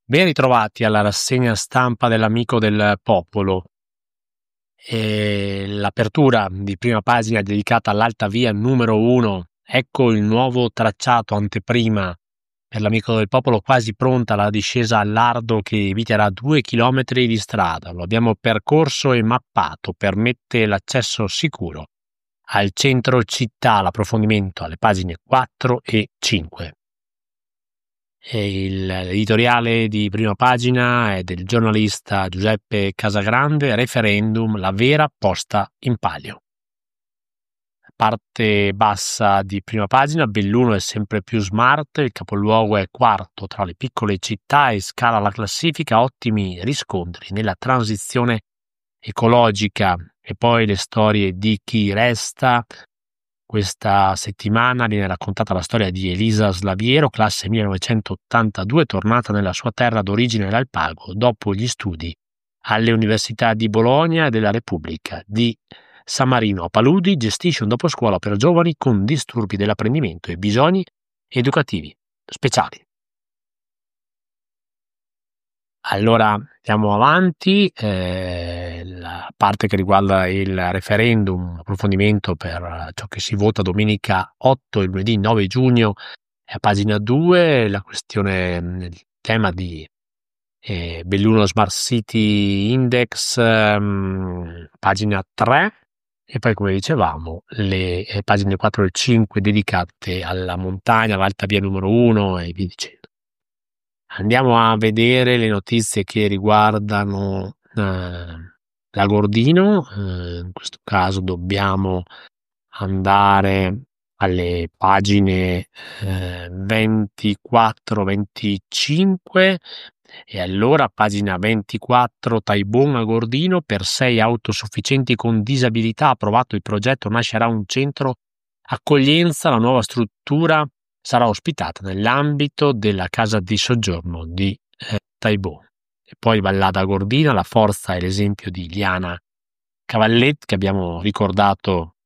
Ben ritrovati alla rassegna stampa dell'Amico del Popolo. L'apertura di prima pagina è dedicata all'Alta Via numero 1. Ecco il nuovo tracciato anteprima per l'Amico del Popolo, quasi pronta la discesa al lardo che eviterà 2 chilometri di strada. Lo abbiamo percorso e mappato, permette l'accesso sicuro al centro città, l'approfondimento alle pagine 4 e 5. L'editoriale di prima pagina è del giornalista Giuseppe Casagrande, referendum, la vera posta in palio. Parte bassa di prima pagina, Belluno è sempre più smart, il capoluogo è quarto tra le piccole città e scala la classifica, ottimi riscontri nella transizione ecologica. E poi le storie di chi resta. Questa settimana viene raccontata la storia di Elisa Slaviero, classe 1982, tornata nella sua terra d'origine l'Alpago dopo gli studi alle università di Bologna e della Repubblica di San Marino. A Paludi gestisce un doposcuola per giovani con disturbi dell'apprendimento e bisogni educativi speciali. Allora andiamo avanti, la parte che riguarda il referendum, approfondimento per ciò che si vota domenica 8 e lunedì 9 giugno, è a pagina 2, la questione, il tema di Belluno Smart City Index, pagina 3, e poi come dicevamo le pagine 4 e 5 dedicate alla montagna, all'Alta Via numero 1 e via dicendo. Andiamo a vedere le notizie che riguardano la Gordino. In questo caso dobbiamo andare alle pagine 24-25 e allora pagina 24, Taibon a Gordino, per 6 autosufficienti con disabilità approvato il progetto, nascerà un centro accoglienza, la nuova struttura sarà ospitata nell'ambito della casa di soggiorno di Taibon. E poi Vallada Gordina, la forza e l'esempio di Liana Cavalletti, che abbiamo ricordato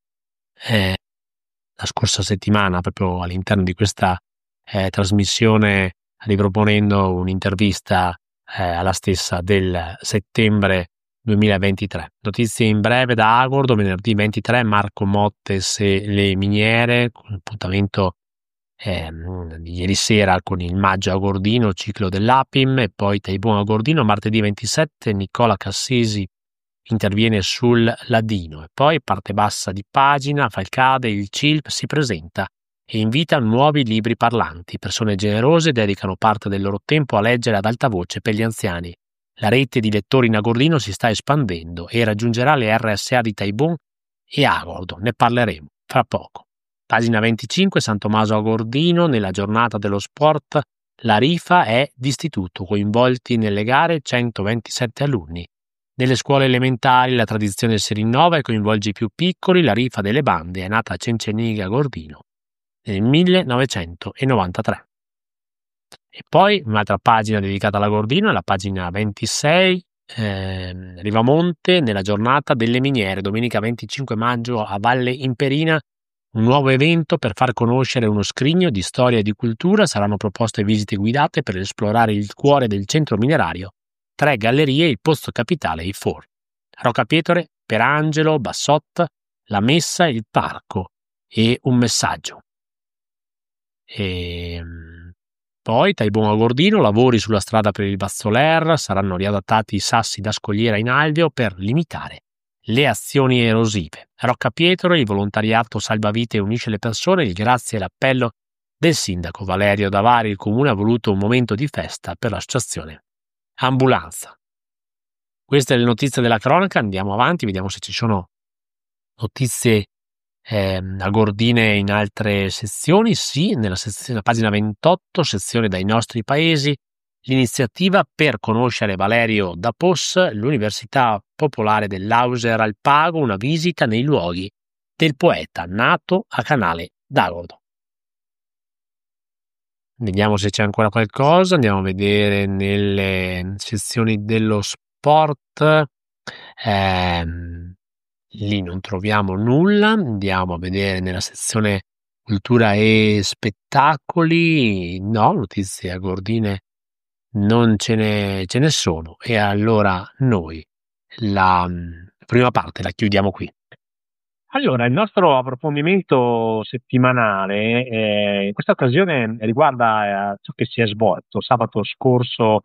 la scorsa settimana proprio all'interno di questa trasmissione, riproponendo un'intervista alla stessa del settembre 2023. Notizie in breve da Agordo, venerdì 23, Marco Mottes e le miniere, con l'appuntamento di ieri sera con il Maggio a Gordino, ciclo dell'Apim, e poi Taibon a Gordino, martedì 27, Nicola Cassisi interviene sul Ladino. E poi parte bassa di pagina, Falcade, il CILP si presenta e invita nuovi libri parlanti. Persone generose dedicano parte del loro tempo a leggere ad alta voce per gli anziani. La rete di lettori in Agordino si sta espandendo e raggiungerà le RSA di Taibon e Agordo. Ne parleremo fra poco. Pagina 25, San Tommaso a Gordino, nella giornata dello sport, la rifa è d'istituto, coinvolti nelle gare 127 alunni. Nelle scuole elementari la tradizione si rinnova e coinvolge i più piccoli, la rifa delle bande è nata a Cenceniga a Gordino nel 1993. E poi un'altra pagina dedicata alla Gordino è la pagina 26, Rivamonte, nella giornata delle miniere, domenica 25 maggio a Valle Imperina, un nuovo evento per far conoscere uno scrigno di storia e di cultura. Saranno proposte visite guidate per esplorare il cuore del centro minerario, 3 gallerie, il Pozzo Capitale e i forni. Roccapietore, Perangelo, Bassot, la messa, il parco e un messaggio. Poi Taibon a Gordino, lavori sulla strada per il Bazzoler, saranno riadattati i sassi da scogliera in alveo per limitare le azioni erosive. Roccapietro, il volontariato salvavite unisce le persone, il grazie e l'appello del sindaco Valerio Davari. Il comune ha voluto un momento di festa per l'associazione Ambulanza. Queste le notizie della cronaca, andiamo avanti, vediamo se ci sono notizie a Gordine in altre sezioni. Sì, nella sezione, pagina 28, sezione dai nostri paesi, l'iniziativa per conoscere Valerio da Pos, l'Università Popolare dell'Auser Alpago, una visita nei luoghi del poeta nato a Canale d'Agordo. Vediamo se c'è ancora qualcosa, andiamo a vedere nelle sezioni dello sport, lì non troviamo nulla. Andiamo a vedere nella sezione cultura e spettacoli, no, notizie a Gordine non ce ne sono. E allora noi la prima parte la chiudiamo qui. Allora, il nostro approfondimento settimanale, in questa occasione riguarda ciò che si è svolto sabato scorso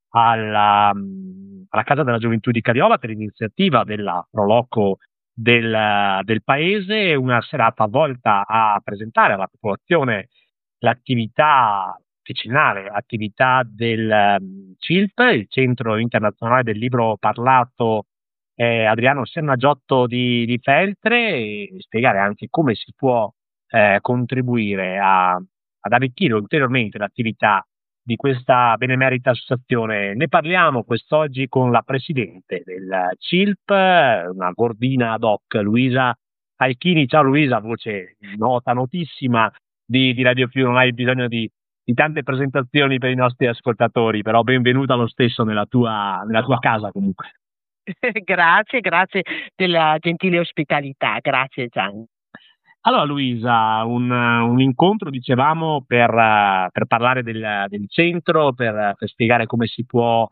alla Casa della Gioventù di Cariola per iniziativa della Pro Loco del paese, una serata volta a presentare alla popolazione l'attività decennale, attività del CILP, il Centro Internazionale del Libro Parlato Adriano Sernagiotto di Feltre, e spiegare anche come si può contribuire ad arricchire ulteriormente l'attività di questa benemerita associazione. Ne parliamo quest'oggi con la presidente del CILP, una gordina ad hoc, Luisa Alchini. Ciao Luisa, voce nota, notissima di Radio Più, non hai bisogno di tante presentazioni per i nostri ascoltatori, però benvenuta lo stesso nella tua casa comunque. Grazie, grazie della gentile ospitalità, grazie Gian. Allora Luisa, un incontro dicevamo per parlare del centro, per spiegare come si può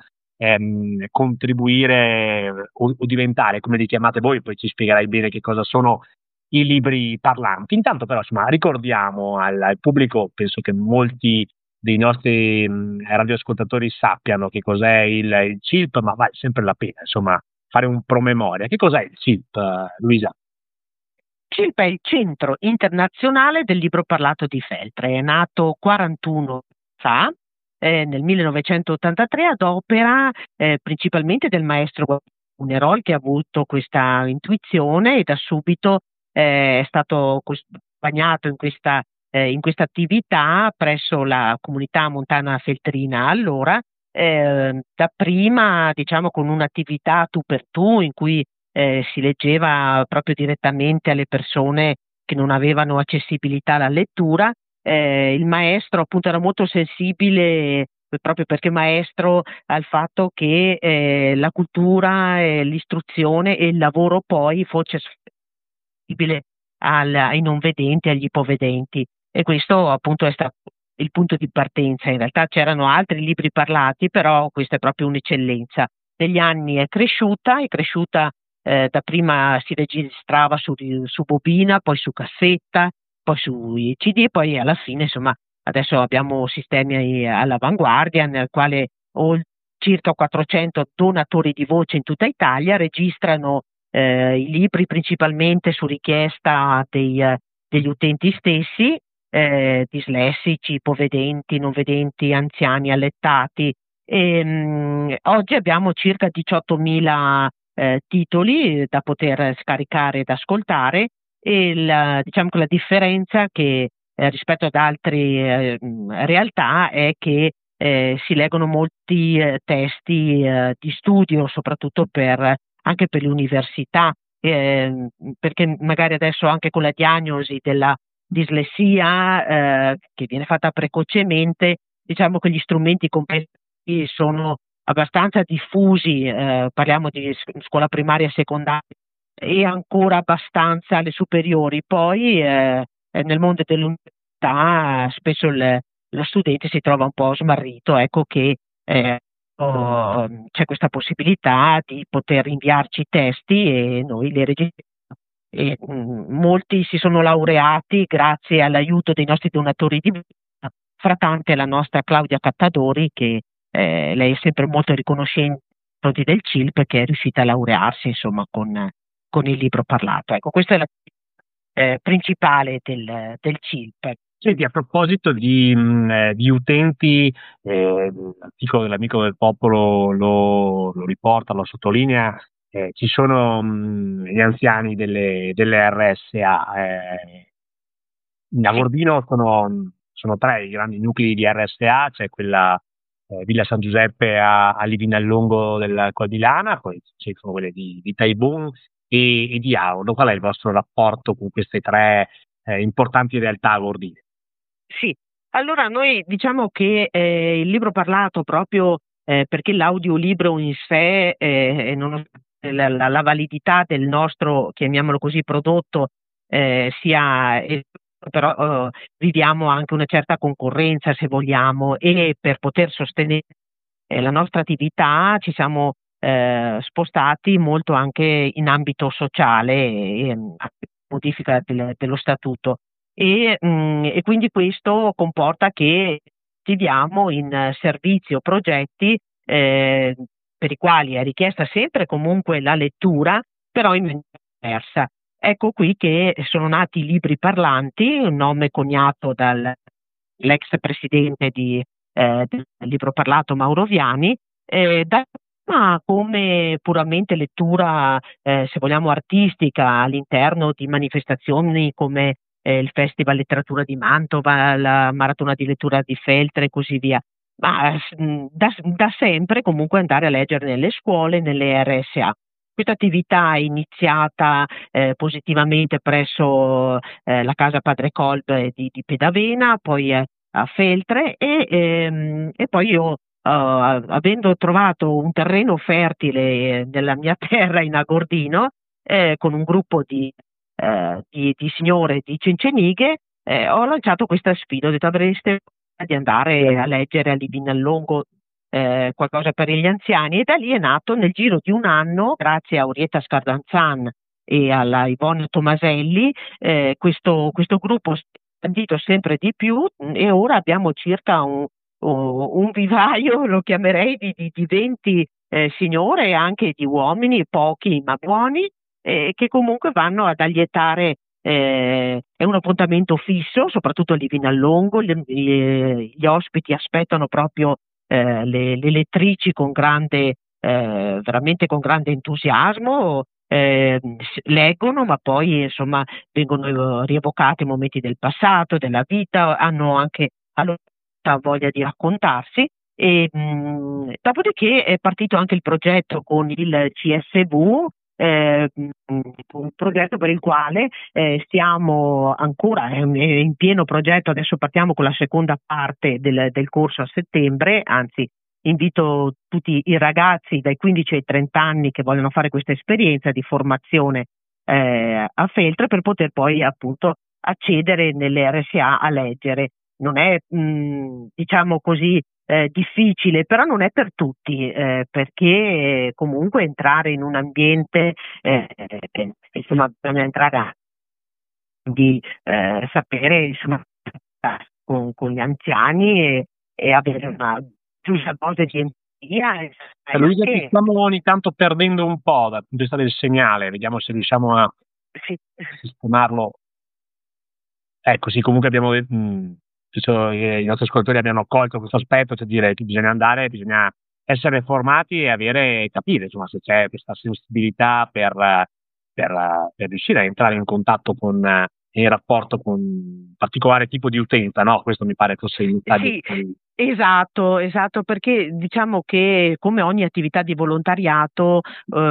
contribuire o diventare, come li chiamate voi, poi ci spiegherai bene che cosa sono i libri parlanti. Intanto però insomma ricordiamo al pubblico, penso che molti dei nostri radioascoltatori sappiano che cos'è il CILP, ma vale sempre la pena insomma fare un promemoria. Che cos'è il CILP, Luisa? CILP è il Centro Internazionale del Libro Parlato di Feltre, è nato 41 anni fa, nel 1983, ad opera principalmente del maestro Unerol, che ha avuto questa intuizione e da subito è stato accompagnato in questa attività presso la comunità montana feltrina allora, dapprima diciamo con un'attività tu per tu in cui si leggeva proprio direttamente alle persone che non avevano accessibilità alla lettura. Il maestro appunto era molto sensibile, proprio perché maestro, al fatto che la cultura, l'istruzione e il lavoro poi fosse accessibile ai non vedenti, agli ipovedenti, e questo appunto è stato il punto di partenza. In realtà c'erano altri libri parlati, però questa è proprio un'eccellenza. Negli anni è cresciuta, dapprima si registrava su bobina, poi su cassetta, poi sui CD, poi alla fine insomma adesso abbiamo sistemi all'avanguardia nel quale circa 400 donatori di voce in tutta Italia registrano i libri principalmente su richiesta degli utenti stessi, dislessici, ipovedenti, non vedenti, anziani, allettati. Oggi abbiamo circa 18.000 titoli da poter scaricare ed ascoltare, e diciamo che la differenza che rispetto ad altre realtà è che si leggono molti testi di studio, soprattutto anche per le università, perché magari adesso anche con la diagnosi della dislessia che viene fatta precocemente, diciamo che gli strumenti complessi sono abbastanza diffusi, parliamo di scuola primaria e secondaria, e ancora abbastanza alle superiori. Poi nel mondo dell'università spesso lo studente si trova un po' smarrito, ecco che c'è questa possibilità di poter inviarci i testi e noi li registriamo. E, molti si sono laureati grazie all'aiuto dei nostri donatori di vita, fra tante la nostra Claudia Cattadori, che lei è sempre molto riconoscente nei confronti del CILP, che è riuscita a laurearsi insomma con il libro parlato. Ecco, questa è la principale del CILP. Senti, a proposito di utenti, l'articolo dell'Amico del Popolo lo riporta, lo sottolinea, ci sono gli anziani delle RSA. A Gordino sono tre i grandi nuclei di RSA, c'è quella Villa San Giuseppe a Livinallongo del Col di Lana, poi ci sono quelle di Taibun e di Auno. Qual è il vostro rapporto con queste tre importanti realtà gordine? Sì, allora noi diciamo che il libro parlato, proprio perché l'audiolibro in sé, la validità del nostro, chiamiamolo così, prodotto sia, però viviamo anche una certa concorrenza, se vogliamo, e per poter sostenere la nostra attività ci siamo spostati molto anche in ambito sociale e modifica dello statuto e quindi questo comporta che attiviamo in servizi o progetti per i quali è richiesta sempre comunque la lettura, però in maniera diversa. Ecco qui che sono nati i libri parlanti, un nome coniato dall'ex presidente del Libro Parlato Mauro Viani, da ma come puramente lettura, se vogliamo, artistica all'interno di manifestazioni come il Festival Letteratura di Mantova, la Maratona di Lettura di Feltre e così via. Ma da sempre comunque andare a leggere nelle scuole, nelle RSA. Questa attività è iniziata positivamente presso la casa Padre Kolb di Pedavena, poi a Feltre e poi io avendo trovato un terreno fertile nella mia terra in Agordino con un gruppo di signore di Cencenighe, ho lanciato questa sfida, ho detto avreste di andare a leggere a Livinallongo qualcosa per gli anziani e da lì è nato nel giro di un anno, grazie a Orietta Scardanzan e alla Ivonne Tomaselli, questo gruppo si è espandito sempre di più e ora abbiamo circa un vivaio, lo chiamerei, di 20 signore e anche di uomini, pochi ma buoni, che comunque vanno ad allietare. È un appuntamento fisso, soprattutto a Livinallongo, gli ospiti aspettano proprio le lettrici con veramente con grande entusiasmo, leggono, ma poi insomma vengono rievocati momenti del passato, della vita, hanno anche allora, voglia di raccontarsi. Dopodiché è partito anche il progetto con il CSV, un progetto per il quale stiamo ancora è in pieno progetto, adesso partiamo con la seconda parte del corso a settembre, anzi invito tutti i ragazzi dai 15 ai 30 anni che vogliono fare questa esperienza di formazione a Feltre per poter poi appunto accedere nelle RSA a leggere. Non è diciamo così difficile, però non è per tutti, perché comunque entrare in un ambiente, insomma, bisogna entrare di sapere insomma, con gli anziani e avere una giusta dose di empatia. Luisa, ti stiamo ogni tanto perdendo un po' dal punto di vista del segnale, vediamo se riusciamo a sistemarlo. Ecco, sì, comunque abbiamo penso che i nostri ascoltatori abbiano colto questo aspetto, cioè dire che bisogna essere formati e capire insomma se c'è questa sensibilità per riuscire a entrare in contatto in rapporto con un particolare tipo di utenza, no? Questo mi pare fosse il Sì, esatto, perché diciamo che come ogni attività di volontariato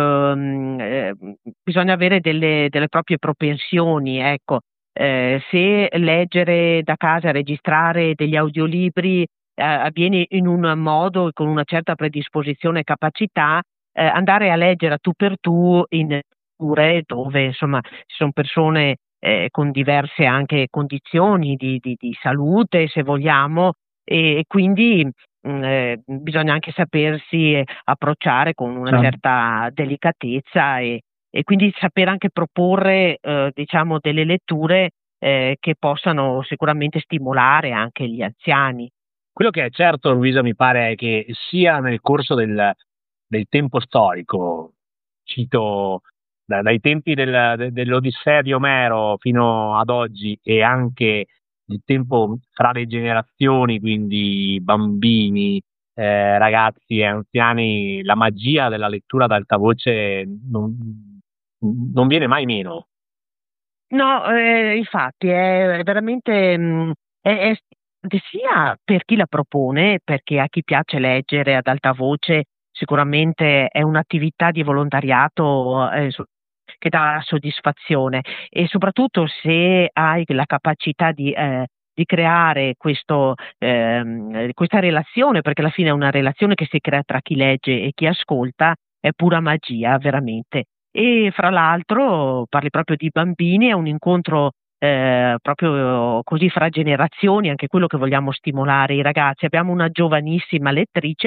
bisogna avere delle proprie propensioni, ecco. Se leggere da casa, registrare degli audiolibri avviene in un modo con una certa predisposizione e capacità, andare a leggere a tu per tu in culture dove insomma ci sono persone con diverse anche condizioni di salute, se vogliamo, e quindi bisogna anche sapersi approcciare con una certa delicatezza e quindi saper anche proporre diciamo delle letture che possano sicuramente stimolare anche gli anziani. Quello che è certo, Luisa, mi pare è che sia nel corso del tempo storico, cito dai tempi dell'Odissea di Omero fino ad oggi e anche il tempo fra le generazioni, quindi bambini, ragazzi e anziani, la magia della lettura ad alta voce non viene mai meno. No, infatti è veramente è sia per chi la propone, perché a chi piace leggere ad alta voce sicuramente è un'attività di volontariato che dà soddisfazione e soprattutto se hai la capacità di creare questa relazione, perché alla fine è una relazione che si crea tra chi legge e chi ascolta, è pura magia, veramente. E fra l'altro parli proprio di bambini, è un incontro proprio così fra generazioni, anche quello che vogliamo stimolare i ragazzi. Abbiamo una giovanissima lettrice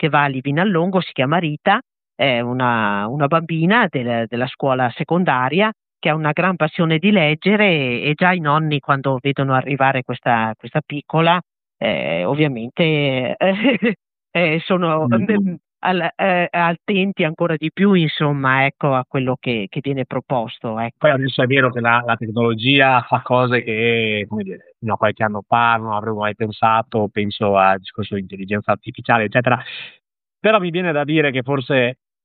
che va a Livinallongo, si chiama Rita, è una bambina della scuola secondaria che ha una gran passione di leggere e già i nonni quando vedono arrivare questa piccola, ovviamente sono attenti ancora di più, insomma, ecco, a quello che viene proposto, ecco. Poi adesso è vero che la tecnologia fa cose che, come dire, fino a qualche anno fa non avremmo mai pensato, penso al discorso di intelligenza artificiale, eccetera. Però mi viene da dire che forse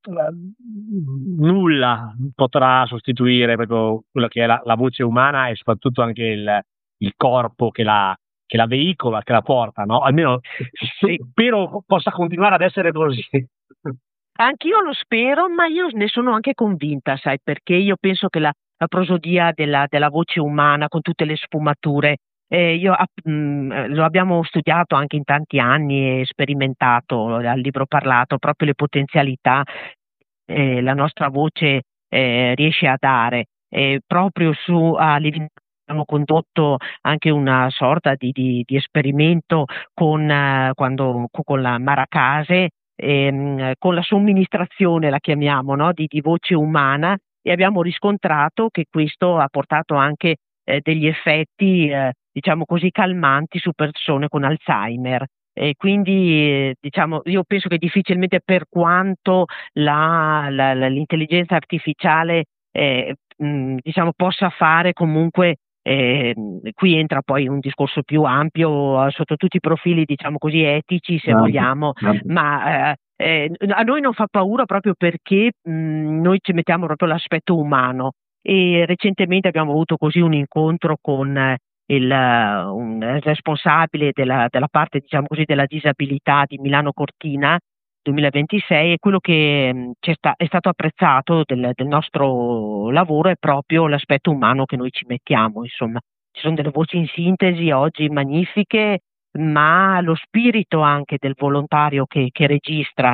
nulla potrà sostituire proprio quello che è la voce umana e soprattutto anche il corpo che la veicola, che la porta, no? Almeno Sì. spero possa continuare ad essere così. Anch'io lo spero, ma io ne sono anche convinta, sai, perché io penso che la prosodia della voce umana con tutte le sfumature, lo abbiamo studiato anche in tanti anni e sperimentato al libro parlato, proprio le potenzialità la nostra voce riesce a dare. Proprio a Livorno abbiamo condotto anche una sorta di esperimento con la Maracase, con la somministrazione, la chiamiamo, no? di voce umana, e abbiamo riscontrato che questo ha portato anche degli effetti, diciamo così, calmanti su persone con Alzheimer. E quindi diciamo, io penso che difficilmente, per quanto l'intelligenza artificiale diciamo possa fare comunque, qui entra poi un discorso più ampio sotto tutti i profili, diciamo così, etici, se vogliamo, ma a noi non fa paura proprio perché noi ci mettiamo proprio l'aspetto umano, e recentemente abbiamo avuto così un incontro con un responsabile della parte, diciamo così, della disabilità di Milano Cortina 2026, e quello che è stato apprezzato del nostro lavoro è proprio l'aspetto umano che noi ci mettiamo, insomma. Ci sono delle voci in sintesi oggi magnifiche, ma lo spirito anche del volontario che registra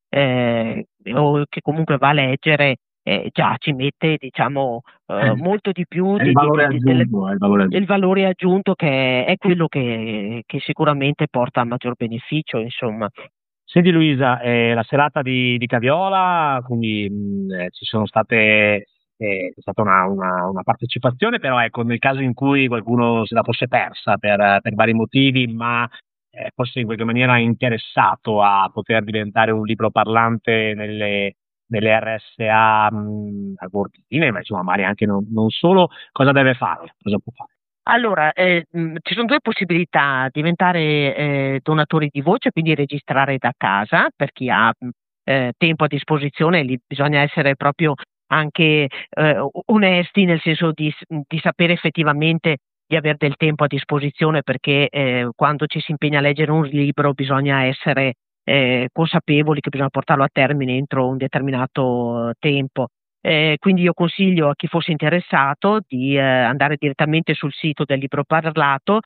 o che comunque va a leggere già ci mette, diciamo, molto di più È il valore aggiunto, è il valore aggiunto. il valore aggiunto, che è quello che sicuramente porta a maggior beneficio, insomma. Senti Luisa, la serata di Caviola, quindi ci sono state, c'è stata una partecipazione, però ecco, nel caso in cui qualcuno se la fosse persa per vari motivi, ma fosse in qualche maniera interessato a poter diventare un libro parlante nelle RSA a Cortina, ma insomma magari anche non solo, cosa deve fare? Cosa può fare? Allora, ci sono due possibilità: diventare donatori di voce, quindi registrare da casa per chi ha tempo a disposizione. Lì bisogna essere proprio anche onesti, nel senso di sapere effettivamente di avere del tempo a disposizione, perché quando ci si impegna a leggere un libro bisogna essere consapevoli che bisogna portarlo a termine entro un determinato tempo. Quindi io consiglio a chi fosse interessato di andare direttamente sul sito del Libro Parlato,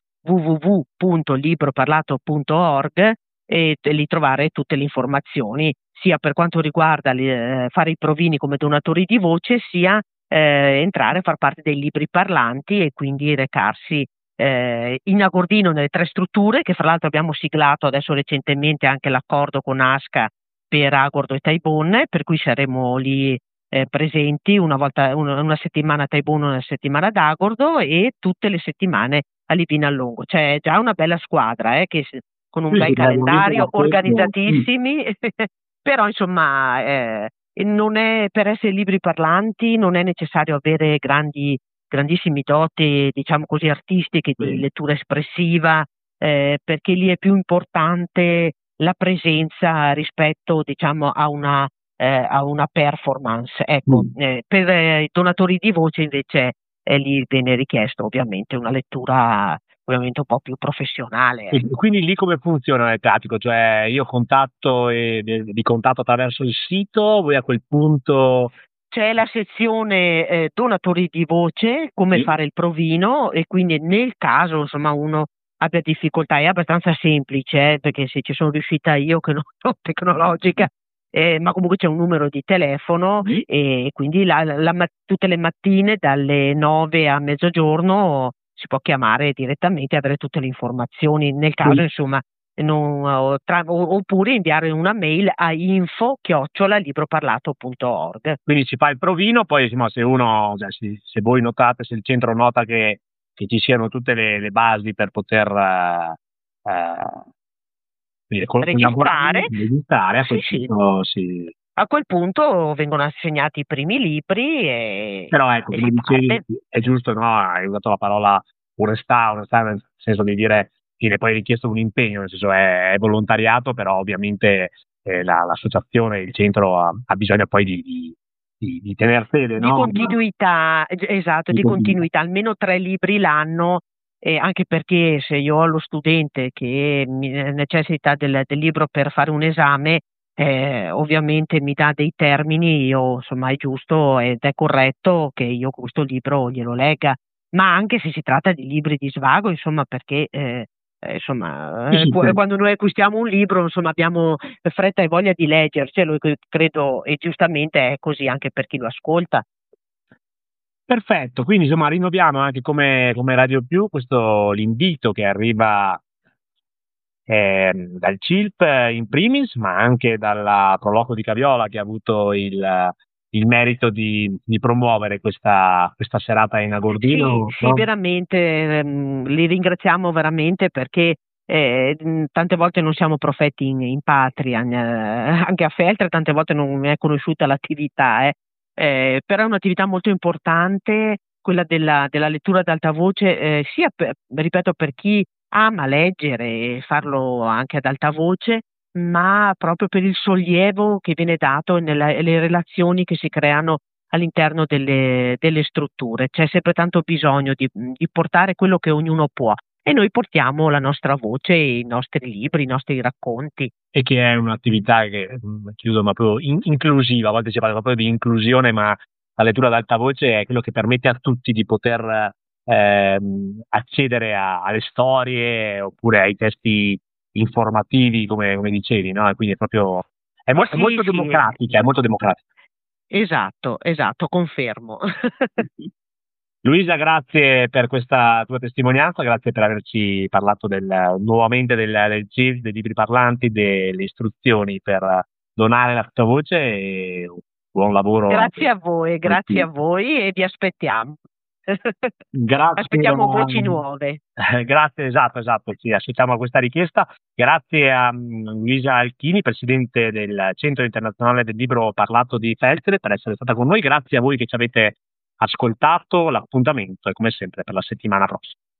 www.libroparlato.org, e lì trovare tutte le informazioni, sia per quanto riguarda fare i provini come donatori di voce, sia entrare a far parte dei libri parlanti e quindi recarsi in Agordino nelle tre strutture, che fra l'altro abbiamo siglato adesso recentemente anche l'accordo con ASCA per Agordo e Taibon, per cui saremo lì presenti una settimana a Taibon, una settimana ad Agordo e tutte le settimane a Livinallongo. C'è già una bella squadra con un Sì, bel sì, dai, calendario, questo. organizzatissimi, però insomma non è, per essere libri parlanti non è necessario avere grandissimi doti, diciamo così, artistiche di Sì. lettura espressiva, perché lì è più importante la presenza rispetto, diciamo, a una performance. Ecco, per i donatori di voce invece lì viene richiesto ovviamente una lettura ovviamente un po' più professionale. E quindi lì come funziona nel pratico? Cioè io contatto e vi contatto attraverso il sito, voi a quel punto. C'è la sezione donatori di voce, come Sì. fare il provino, e quindi nel caso insomma uno abbia difficoltà è abbastanza semplice, perché se ci sono riuscita io che non sono tecnologica, ma comunque c'è un numero di telefono e quindi tutte le mattine dalle 9 a mezzogiorno si può chiamare direttamente e avere tutte le informazioni. Nel caso insomma oppure inviare una mail a info@libroparlato.org. Quindi si fa il provino, poi insomma, se uno, cioè, se voi notate, se il centro nota che ci siano tutte le basi per poter collaborare, Registrare. registrare, a Sì, quel sì. punto si... A quel punto vengono assegnati i primi libri Però ecco, e come si dicevi, parte. è giusto, no? Hai usato la parola onestà nel senso di dire viene poi richiesto un impegno, nel senso è volontariato, però ovviamente l'associazione, il centro ha bisogno poi di tener fede, Di no? continuità, esatto, Di di continuità. continuità, almeno 3 libri l'anno, anche perché se io ho lo studente che necessita del libro per fare un esame, ovviamente mi dà dei termini, io insomma è giusto ed è corretto che io questo libro glielo legga, ma anche se si tratta di libri di svago, insomma, perché Sì, sì, sì. quando noi acquistiamo un libro, insomma, abbiamo fretta e voglia di leggercelo, credo, e giustamente è così anche per chi lo ascolta. Perfetto, quindi insomma rinnoviamo anche come Radio Più questo l'invito che arriva dal CILP in primis, ma anche dalla Proloco di Caviola che ha avuto il merito di promuovere questa serata in Sì, Agordino, sì, no? veramente, li ringraziamo veramente perché tante volte non siamo profeti in patria, anche a Feltre tante volte non è conosciuta l'attività, però è un'attività molto importante quella della lettura ad alta voce, sia ripeto, per chi ama leggere e farlo anche ad alta voce, ma proprio per il sollievo che viene dato e le relazioni che si creano all'interno delle strutture. C'è sempre tanto bisogno di portare quello che ognuno può e noi portiamo la nostra voce, i nostri libri, i nostri racconti. E che è un'attività che, chiudo, ma proprio inclusiva, a volte si parla proprio di inclusione, ma la lettura ad alta voce è quello che permette a tutti di poter accedere alle storie oppure ai testi informativi, come dicevi, no? E quindi è proprio, è Sì, molto sì, democratica, è molto democratica. esatto, esatto, confermo. Luisa, grazie per questa tua testimonianza, grazie per averci parlato nuovamente del CIV, dei libri parlanti, delle istruzioni per donare la tua voce e buon lavoro anche per Grazie a tutti. voi e vi aspettiamo. Grazie, Aspettiamo voci nuove. grazie, esatto, ci associamo a questa richiesta. Grazie a Luisa Alchini, presidente del Centro Internazionale del Libro Parlato di Feltre, per essere stata con noi. Grazie a voi che ci avete ascoltato. L'appuntamento è come sempre per la settimana prossima.